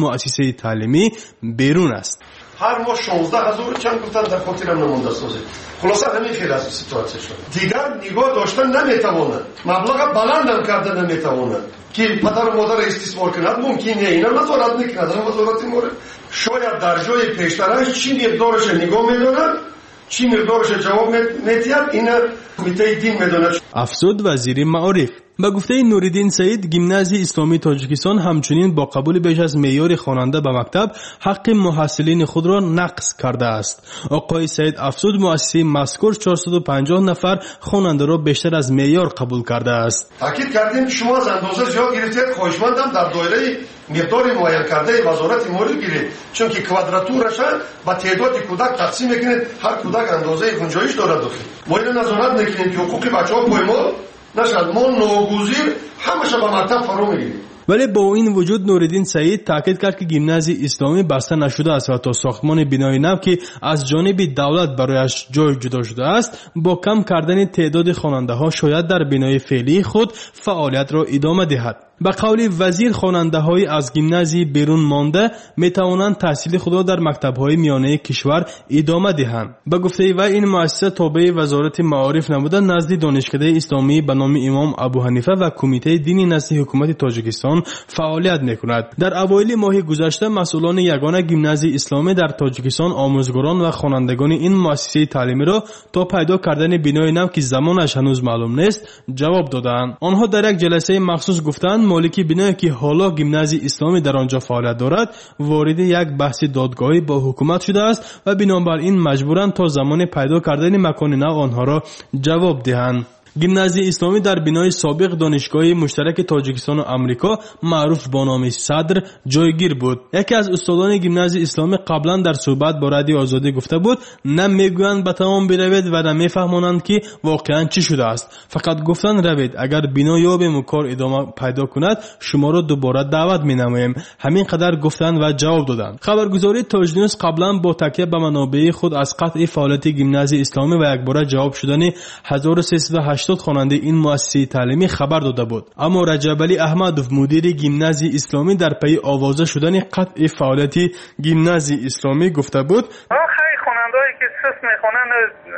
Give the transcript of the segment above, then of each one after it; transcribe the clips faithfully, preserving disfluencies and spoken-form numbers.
مؤسسه تعلیمی بیرون است. هر ماه شانزده هزار چند گفتن در خاطرم نمونده سازه. خلاصه همین خیلی از سیتواسیون شد. دیگر نگاه داشتن نمیتواند. مبلغ بلندم کردن نمیتواند. که پدر و مادر استثمار کند ممکنه اینا نذارد نکند در وزارت مورد. شاید در جای پیشترش چی مقدارش نگاه میداند چی مقدارش جواب میدهد اینا کمیته دین میداند. افزود وزیر معارف. با گفته نوریدین سعید، گیمنازی اسلامی تاجیکستان همچنین با قبول بیش از معیار خواننده به مکتب حق محصلین خود را نقض کرده است. آقای سعید افزود مؤسسه مذکور چهارصد و پنجاه نفر خواننده را بیشتر از معیار قبول کرده است. تاکید کردیم شما از اندازه زیاد گرفتید، خواهشمندم در دایره مقدار معین کرده وزارت مورد گیرید، چون که کوادراتورش با تعداد کودک تقسیم میکنید، هر کودک اندازه گنجایش دارد داخل. ما اینو نظارت میکنیم که حقوق بچه‌ها پایمال نشد، ما ناگزیر همشه به مکتب فرو میگیریم. ولی با این وجود نوریدین سعید تاکید کرد که گیمنازی اسلامی بسته نشده است و تا ساختمان بنای نو که از جانب دولت برایش جای جدا شده است با کم کردن تعداد خواننده ها شاید در بنای فعلی خود فعالیت را ادامه دهد. به قول وزیر خواننده های از گیمنازی بیرون مانده می توانند تحصیل خود را در مکتب های میانه کشور ادامه دهند. به گفته وی این مؤسسه تابع وزارت معارف نموده نزد دانشکده اسلامی به نام امام ابو حنیفه و کمیته دینی نزد حکومت تاجیکستان فعالیت میکند. در اوایل ماه گذشته مسئولان یگانه گیمنازی اسلامی در تاجیکستان آموزگاران و خوانندگان این مؤسسه تعلیمی را تا پیدا کردن بنای نو که زمانش هنوز معلوم نیست جواب دادند. آنها در یک جلسه مخصوص گفتند مالک بنایی که حالا گیمنازی اسلامی در آنجا فعالیت دارد وارد یک بحث دادگاهی با حکومت شده است و بنابراین مجبورند تا زمان پیدا کردن مکان نو آنها را جواب دهند. گیمنازی اسلامی در بنای سابق دانشگاه مشترک تاجیکستان و آمریکا معروف با نام صدر جایگیر بود. یکی از استادان گیمنازی اسلامی قبلا در صحبت با رادیو آزادی گفته بود نه میگویند به تمام بروید و نه میفهمانند که واقعا چی شده است، فقط گفتن روید، اگر بنا یابیم و کار ادامه پیدا کند شما را دوباره دعوت مینماییم. همین قدر گفتند و جواب دادند. خبرگزاری تاج نیوز قبلا با تکیه به منابع خود از قطع فعالیت گیمنازی اسلامی و یکباره جواب شدن هزار و سیصد و هشتاد خواننده این مؤسسه تعلیمی خبر داده بود، اما رجب علی احمدوف مدیر گیمنازی اسلامی در پی آوازه شدن قطع فعالیت گیمنازی اسلامی گفته بود خیلی خواننده‌ای که سست میخونن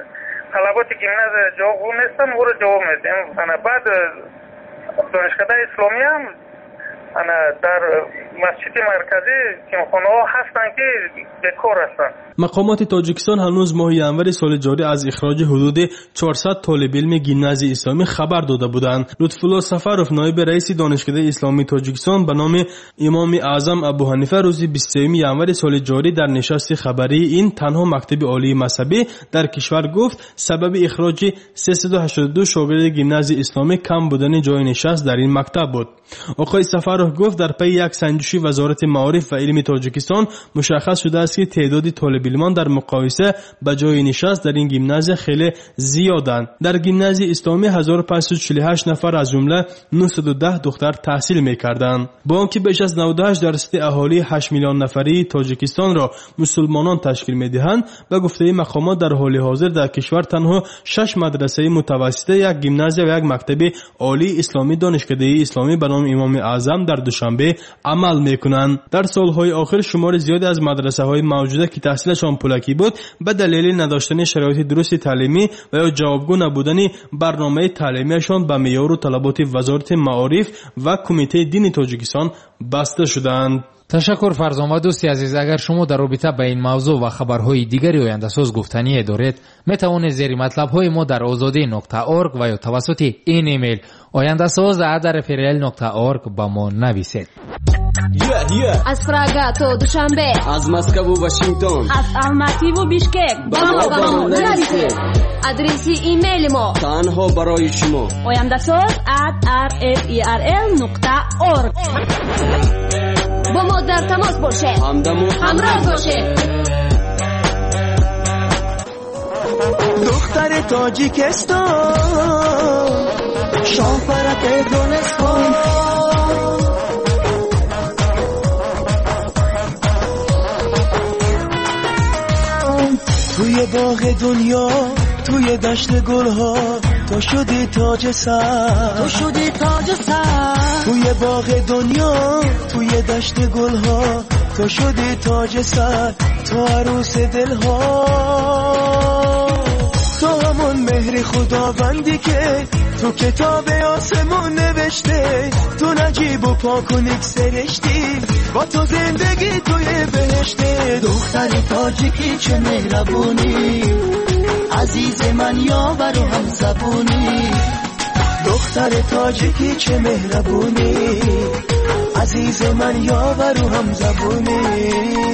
طلبات گیمناز جواب نیستن و رو جواب میدیم. انا بعد دانشکده اسلامی هم انا در مسجد مرکزی تیمخانه ها هستن که بکار هستن. مقامات تاجیکستان هنوز ماه ینور سال جاری از اخراج حدود چهارصد طالب علم گیمنازی اسلامی خبر داده بودند. لطفالله سفروف نایب رئیس دانشکده اسلامی تاجیکستان به نام امام اعظم ابو حنیفه روز بیست و سوم ینور سال جاری در نشست خبری این تنها مکتب عالی مذهبی در کشور گفت سبب اخراج سیصد و هشتاد و دو شاگرد گیمنازی اسلامی کم بودن جای نشست در این مکتب بود. آقای سفروف گفت در پی یک سنجشی وزارت معارف و علم تاجیکستان مشخص شده است که تعداد طالب علمان در مقایسه با جای نشست در این گیمنازی خیلی زیادند. در گیمنازی اسلامی هزار و پانصد و چهل و هشت نفر از جمله نهصد و ده دختر تحصیل می‌کردند. با آنکه بیش از نود و هشت درصد اهالی هشت میلیون نفری تاجیکستان را مسلمانان تشکیل می‌دهند، به گفته مقامات در حال حاضر در کشور تنها شش مدرسه متوسطه، یک گیمنازی و یک مکتب عالی اسلامی دانشکده اسلامی به نام امام اعظم در دوشنبه عمل می‌کنند. در سال‌های آخر شمار زیادی از مدرسه‌های موجوده که تحصیلشان پولکی بود به دلیل نداشتن شرایط درست تعلیمی و یا جوابگو نبودن برنامه تعلیمیشان به معیار و طلبات وزارت معارف و کمیته دینی تاجیکستان بسته شدند. تشکر فرزان. و دوستی عزیز، اگر شما در رابطه با این موضوع و خبرهای دیگری آینده‌ساز گفتنی دارید می توانید زیر مطلب‌های ما در آزادی نقطه اورگ و یا توسط این ایمیل آینده‌ساز ات رفرل نقطه اورگ با ما نویسید. Yeah, yeah. از پراگا تا دوشنبه، از مسکو و واشنگتن، از الماتی و بیشکک با ما با ما نویسید. آدرس ایمیل ما تنها برای شما آینده‌ساز ات رفرل نقطه اورگ. با ما در تماس باشه، همدم و همراه باشه. دختر تاجیکستان شاپرک دونستان، توی باغ دنیا توی دشت گلها تو شدی تاج سر، تو شدی تاج سر، توی باغ دنیا توی دشت گلها تو شدی تاج سر، تو عروس دلها، تو همون مهر خداوندی که تو کتاب آسمون نوشته، تو نجیب و پاک و نیک سرشتی، با تو زندگی توی بهشته. دختر تاجیکی چه مهربونی، عزیز من یاور و هم زبونی. دختر تاجیکی چه مهربونی، عزیز من یاور و هم زبونی.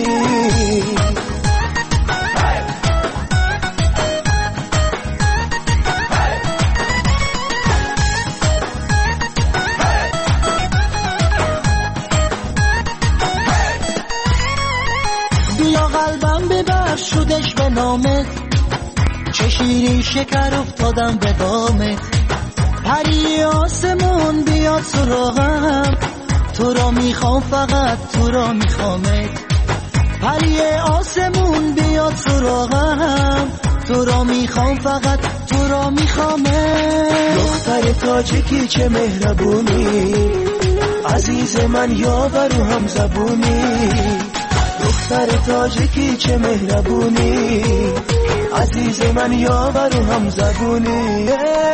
بیا قلبم ببر شدش به نامت، چه شیرین شکر افتادم به دامت. پری آسمون بیا سراغم، تو را میخوام فقط تو را میخوامت. پری آسمون بیا سراغم، تو را میخوام فقط تو را میخوامت. دختر تاجیکی چه مهربونی، عزیز من یاور و هم زبونی. دختر تاجیکی چه مهربونی، عزیز من یاور و هم زبونی.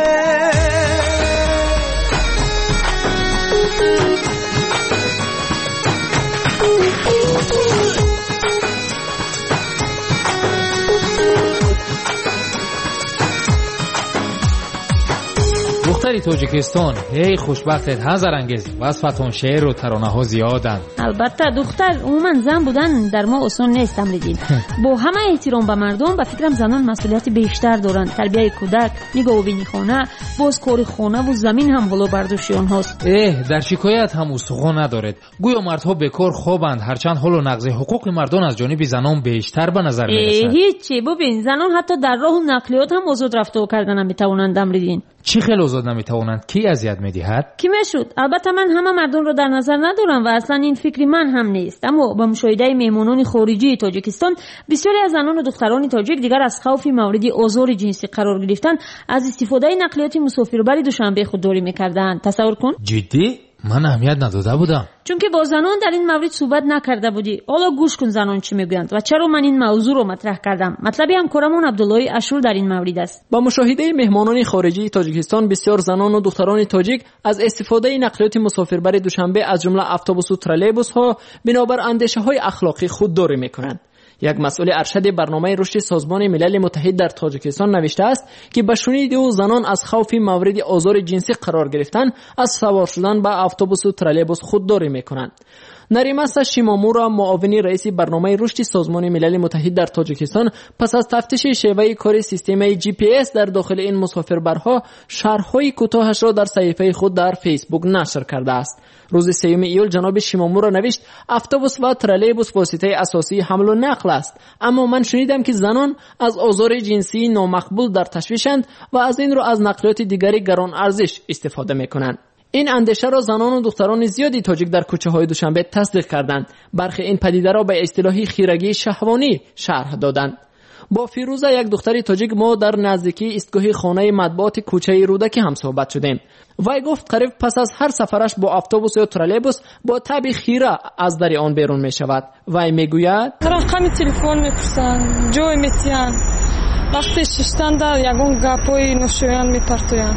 دختری تاجیکستان، هی خوشبختت هزار انگیز، وصفتون شعر و ترانه ها زیادن. البته دختر عموما زن بودن در ما آسان نیست تمریدین. با همه احترام به مردم به فکرم زنان مسئولیت بیشتر دارن، تربیت کودک، نگاهبینی خانه، باز کار خانه و زمین هم بالا برداشت آنهاست. اه در شکایت هم استخوان ندارد. گویا مردها بکار خوابند، هرچند حال و نقض حقوق مردان از جانب زنان بیشتر به نظر میرسد. هیچی ببین، زنان حتی در راه و نقلیات هم آزاد رفتار کردن هم میتوانند تمریدین. چی خیلی آزاد نمیتوانند؟ کی اذیت میدهد؟ کی میشد؟ البته من همه مردم رو در نظر ندارم و اصلا این فکری من هم نیست، اما با مشاهده مهمانان خارجی تاجیکستان بسیاری از زنان و دختران تاجیک دیگر از خوف مورد آزار جنسی قرار گرفتن از استفاده نقلیات مسافربری دوشنبه خودداری میکردند. تصور کن. جدی؟ من اهمیت نداده بودم، چون که با زنان در این مورد صحبت نکرده بودی. حالا گوش کن زنان چی میگویند و چرا من این موضوع رو مطرح کردم. مطلبی همکارمون عبدالله اشور در این مورد است. با مشاهده مهمانان خارجی تاجیکستان بسیار زنان و دختران تاجیک از استفاده نقلیات مسافربر دوشنبه از جمله اتوبوس و ترولبوس ها بنابر اندیشه های اخلاقی خودداری میکنند. یک مسئول ارشد برنامه رشد سازمان ملل متحد در تاجیکستان نوشته است که به شنود او زنان از خوف مورد آزار جنسی قرار گرفتن از سوار شدن به اتوبوس و ترولبوس خودداری میکنند. نریمسا شیمامورا، معاون رئیس برنامه رشد سازمان ملل متحد در تاجیکستان، پس از تفتیش شیوه کار سیستم جی پی اس در داخل این مسافربرها شرح‌های کوتاهش را در صفحه خود در فیسبوک نشر کرده است. روز سوم ایول جناب شیمامورا نوشت اتوبوس و ترولبوس واسطه اساسی حمل و نقل است، اما من شنیدم که زنان از آزار جنسی نامقبول در تشویشند و از این رو از نقلیات دیگری گران ارزش استفاده میکنند. این اندیشه را زنان و دختران زیادی تاجیک در کوچه های دوشنبه تصدیق کردند. برخی این پدیده را به اصطلاح خیرگی شهوانی شرح دادند. با فیروزه، یک دختری تاجیک، ما در نزدیکی ایستگاه خانه مطبوعات کوچه رودکی هم صحبت شدیم. وی گفت قریب پس از هر سفرش با اتوبوس یا ترولبوس با تب خیره از در آن بیرون می شود. وی می گوید رقم تلفن میپرسند، جای میتیان، وقتی ششتن در یگون گپای نشویان میپرتویند.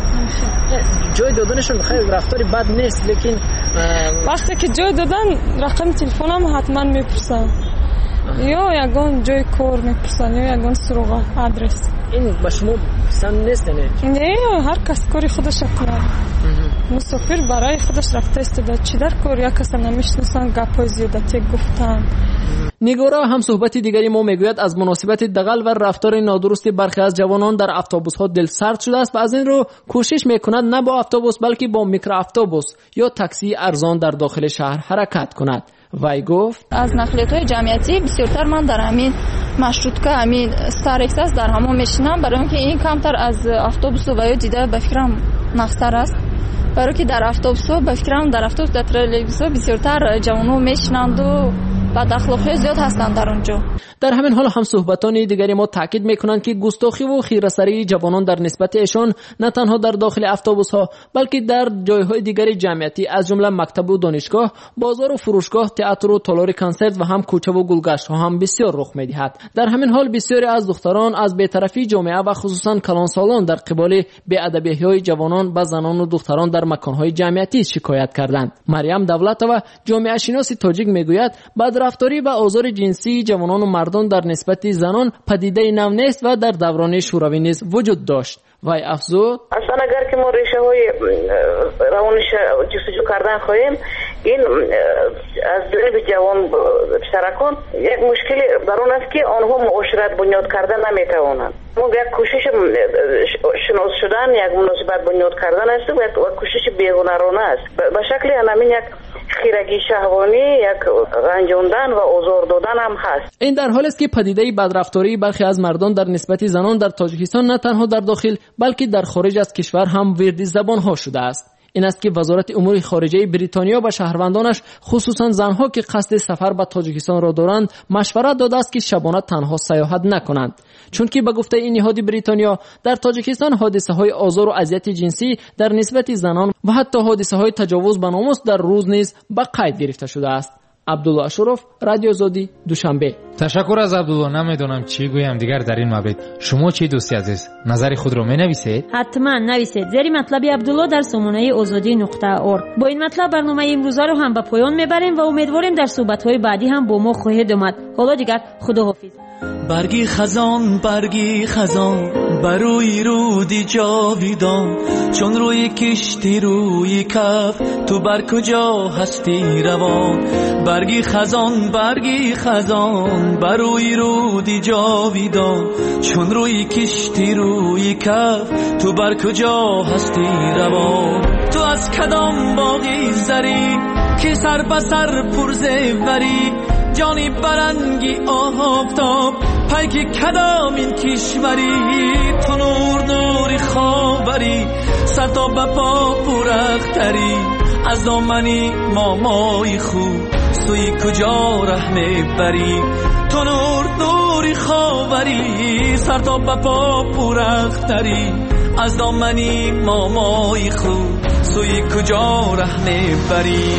جای دادنشون خیلی رفتاری بد نیست، لیکن وقتی که جای دادن رقم تلفنم حتما میپرسند، یا یگون جای کار میپرسند یا یگون سراغ آدرس. این به شما پسند نیست؟ نه نه، هر کس کاری خودش کنه. مسافر برای خودش رفته است، چی در کار یا کس نمیشناسن گپای زیادتی گفتن. نگارا هم صحبت دیگری ما میگوید از مناسبت دغل و رفتار نادرست برخی از جوانان در اتوبوس ها دل سرد شده است و از این رو کوشش میکند نه با اتوبوس بلکه با میکرو اتوبوس یا تاکسی ارزان در داخل شهر حرکت کند. وی گفت از نقلیات های جمعیتی بسیارتر من در همین مشروطه همین ستار اکسس در همون میشینم، برای اینکه این کمتر از اتوبوس و یا دیده به فکرم نقصر است، برای که در اتوبوس به فکرم در اتوبوس در ترولبوس بسیارتر جوانو میشینند و بد اخلاقی زیاد هستند در اونجا. در همین حال هم صحبتان دیگری ما تاکید میکنند که گستاخی و خیره‌سری جوانان در نسبت ایشان نه تنها در داخل اتوبوس ها بلکه در جایهای دیگری جمعیتی از جمله مکتب و دانشگاه، بازار و فروشگاه، تئاتر و تالار کنسرت و هم کوچه و گلگشت ها هم بسیار رخ میدهد. در همین حال بسیاری از دختران از بی‌طرفی جامعه و خصوصا کلانسالان در قبال بی‌ادبی‌های جوانان و زنان و دختران در مکان‌های جمعیتی شکایت کردند. مریم دولتова جامعه شناس تاجیک میگوید بدرفتاری و آزار جنسی جوانان و مردان در نسبت زنان پدیده نو نیست و در دوران شوروی نیز وجود داشت. وای افزود اصلا اگر که ما ریشه های روانش جستجو کردن خواهیم، این از جانب جوان پسرکان یک مشکل بر اون است که آنها معاشرت بنیاد کردن نمیتوانند. ما یک کوشش شناس شدن، یک مناسبت بنیاد کردن است و یک کوشش بی‌هنرانه است. به شکل همین یک خیرگی شهوانی، یک رنجاندن و آزار دادن هم هست. این در حالی است که پدیده بدرفتاری برخی از مردان در نسبت زنان در تاجیکستان نه تنها در داخل بلکه در خارج از کشور هم وردی زبان ها شده است. این است که وزارت امور خارجه بریتانیا به شهروندانش خصوصا زنها که قصد سفر به تاجیکستان را دارند مشورت داده است که شبانه تنها سیاحت نکنند، چون که به گفته این نهاد بریتانیا در تاجیکستان حادثه های آزار و اذیت جنسی در نسبت زنان و حتی حادثه های تجاوز به ناموس در روز نیز به قید گرفته شده است. عبدالله اشرف، رادیو آزادی، دوشنبه. تشکر از عبدالله. نمیدونم چی گویم دیگر در این مورد. شما چی دوستی عزیز؟ نظر خود رو می نویسید؟ حتما نویسید. زیر مطلب عبدالله در سامانه آزادی نقطه اورگ. با این مطلب برنامه امروزه رو هم به پایان میبریم و امیدواریم در صحبت‌های بعدی هم با ما خواهید اومد. حالا دیگر خداحافظ. برگی خزان برگی خزان بروی رودی جاویدان، چون روی کشتی روی کف تو بر کجا هستی روان. برگی خزان برگی خزان بروی رودی جاویدان، چون روی کشتی روی کف تو بر کجا هستی روان. تو از کدام باغی زری که سر به سر پرزه وری، جانی برنگی آفتاب پیک کدام این کشوری. تو نور نوری خاوری سر تا به پا پورختری، از دامنی مامای خود سوی کجا ره میبری. تو نور نوری خاوری سر تا به پا پورختری، از دامنی مامای خود سوی کجا ره میبری.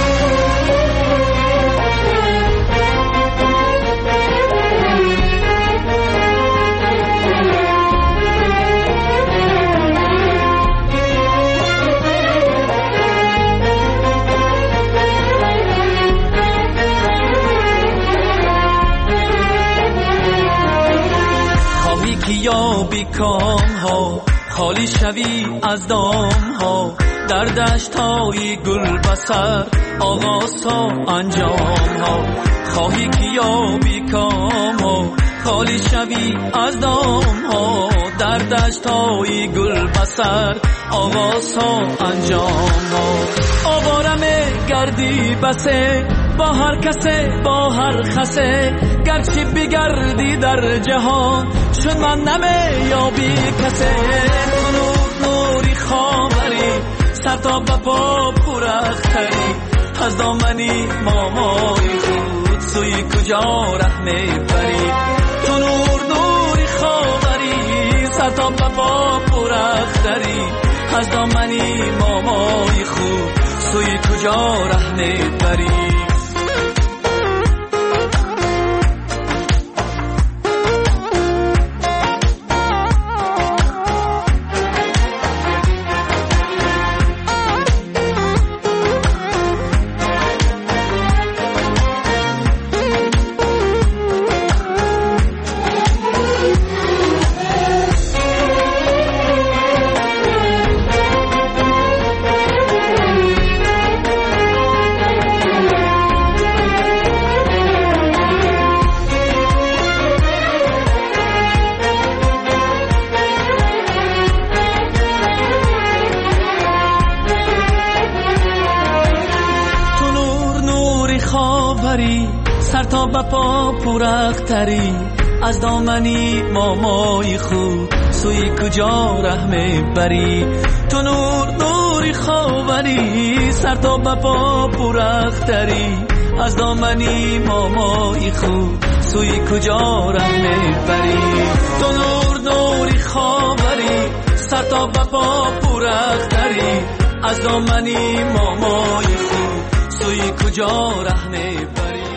یا بیکام ها خالی شوی از دام ها، در دشت های گل بسر آغاز ها انجام ها. خواهی که یا بیکام ها خالی شوی از دام ها، در دشت های گل بسر آغاز ها انجام ها. آوارم گردی بسه با هر کسه با هر خسه، گرچه بگردی در جهان چون من نمی یابی کسه. تو نور نوری خاوری سر تا به پا پورختری، از دامنی مامای خود سوی کجا ره میبری. تو نور نوری خاوری سر تا به پا پورختری، از دامنی مامای خود سوی کجا ره میبری. سر تا به پا پورختری، از دامنی مامای خود سوی کجا ره میبری. تو نور نوری خاوری سر تا به پا پورختری، از دامنی مامای خوب سوی کجا ره میبری؟ تو نور نوری خاوری سر تا بپا پورختری از دامنی مامای خوب سوی کجا ره میبری؟